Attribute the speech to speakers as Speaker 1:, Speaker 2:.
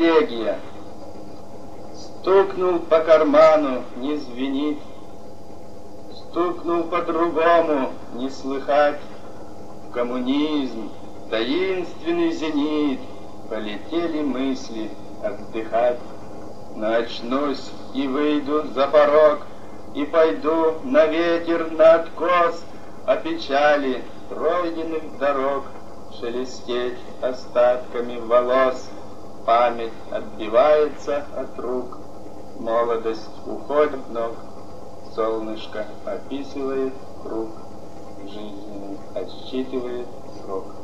Speaker 1: элегия. Стукнул по карману, не звенит, стукнул по-другому, не слыхать. В коммунизм, таинственный зенит, полетели мысли отдыхать. Но очнусь и выйду за порог, и пойду на ветер, на откос, о печали пройденных дорог шелестеть остатками волос. Память отбивается от рук, молодость уходит ног, солнышко описывает круг, жизненный отсчитывает срок.